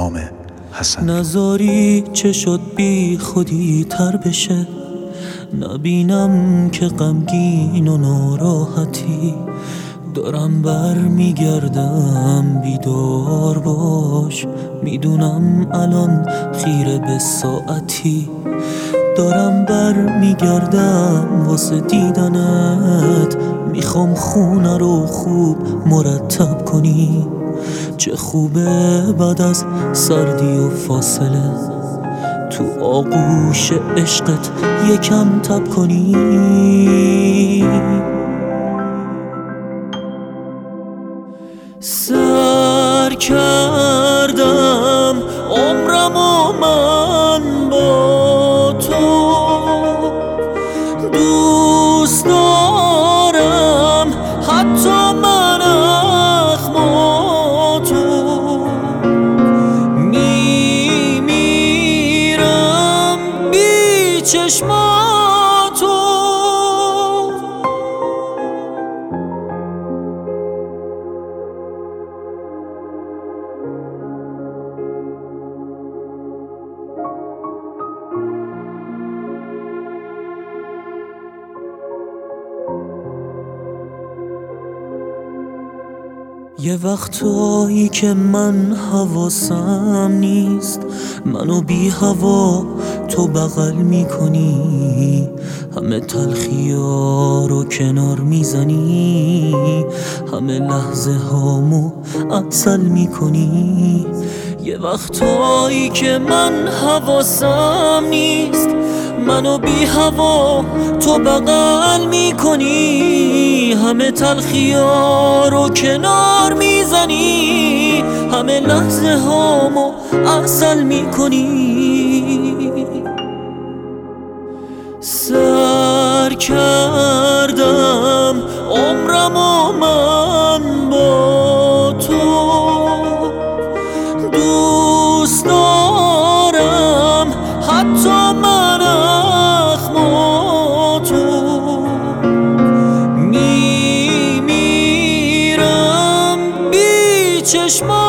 نام حسن. نذاری چه شد بی خودی تر بشه، نبینم که غمگین و ناراحتی. دارم بر میگردم بیدار باش، میدونم الان خیره به ساعتی. دارم بر میگردم واسه دیدنت، میخوام خونه رو خوب مرتب کنی. چه خوبه بعد از سردی و فاصله تو آغوش عشقت یکم تب کنی. سر کردم عمرمو من با تو، دوست دارم حتی من اخماتو. میمیرم بی چشماتو. یه وقتایی که من حواسم نیست، منو بی هوا تو بغل میکنی، همه تلخی‌ها رو کنار میزنی، همه لحظه هامو عسل میکنی. یه وقتایی که من حواسم نیست، منو بی هوا تو بغل میکنی، همه تلخی‌ها رو کنار میزنی، همه لحظه هامو عسل میکنی. سر کردم عمرمو من با تو، دوست دارم حتی من اخماتو. میمیرم بی چشماتو.